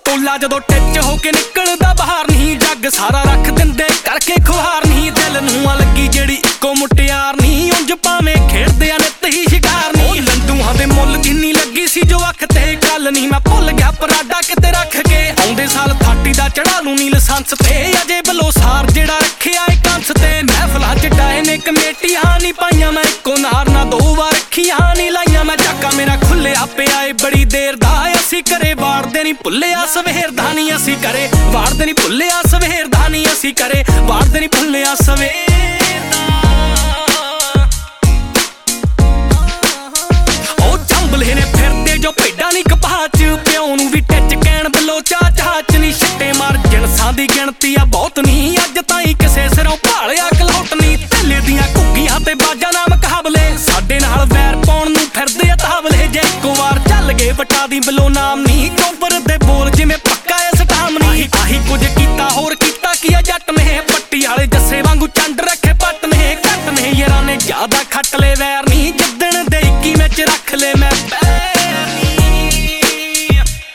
टोला जदों टिच होके निकलदा बाहर नहीं जग सारा रख दिंदे करके खुहार नहीं दिल नूं लगी जेड़ी इक्को मुटियार नहीं उंज भावें खेडदे नित ही शिकार नहीं लंडूआं दे मुੱਲ जिन्नी लगी सी जो अख ते गल नहीं मैं भुल गया पराडा किते रख के आउंदे साल 30 दा चढ़ा लूं नी लाइसेंस ते अजे बलोसार जेड़ा रखिया ए कंस ते महफिलां च डाए ने कमेटियां नहीं पाइयां मैं इक्को नार ना दो वार रखियां नहीं लाइयां मैं झाका मेरा खुले आपे आए बड़ी देर दा असी करे वाड़दे नहीं भुल्लिया सवेर दा नहीं असी करे वाड़दे नहीं भुल्लिया सवेर दा नहीं असी करे वाड़दे नहीं भुल्लिया सवेर दा ओ जंबले ने फिरदे जो भेडां नहीं कपाह च प्यो नूं भी टिच कैण बलोचा चाह च नहीं छट्टे मार जिणसां दी गिणती आ बहुत नहीं अज ताईं किसे सिरों भालिया कलौट नहीं ढिल्ले दियां घुग्गियां ते बाजां ना मुकाबले साडे नाल वैर पाउण नूं फिरदे तावले जे इक्को वार चल गए वटा दी बलो नाम नहीं चोबर दे बोल जिवें पक्का इस टाम नहीं आही कुछ कीता होर कीता की जट ने पट्टी वाले जस्से वांगू चंड रखे पट ने घट ने यारां ने ज्यादा खट ले वैर नहीं जिद्दण दे 21 विच रख ले मैं पैर नहीं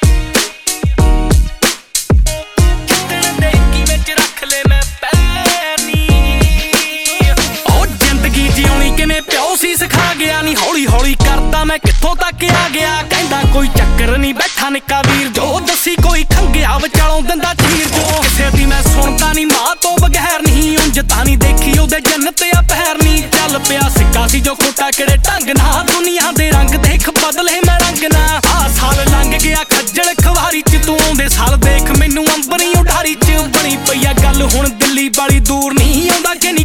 जिद्दण दे 21 विच रख ले मैं पैर नहीं ओ जिंदगी जिउणी किवें प्यो सी सिखा गया नहीं हौली हौली करदा मैं कित्थों तक आ गया कहंदा कोई चक्कर नहीं बैठा निक्का वीर जो दसी कोई खंगिया विचालों दिंदा चीर जो किसे दी मैं सुणदा नहीं मां तो बगैर नहीं उंज तां नहीं देखी ओदे जन्नत आ पैर नहीं चल पिया सिक्का सी जो खोटा किहड़े ढंग ना दुनिया दे रंग देख बदले मैं रंग ना आ साल लंघ गया खज्जल खवारी च तू आउंदे साल देख मैनू अंबरी उडारी च बनी पई आ गल हुण दिल्ली वाली दूर नहीं आउंदा कि नहीं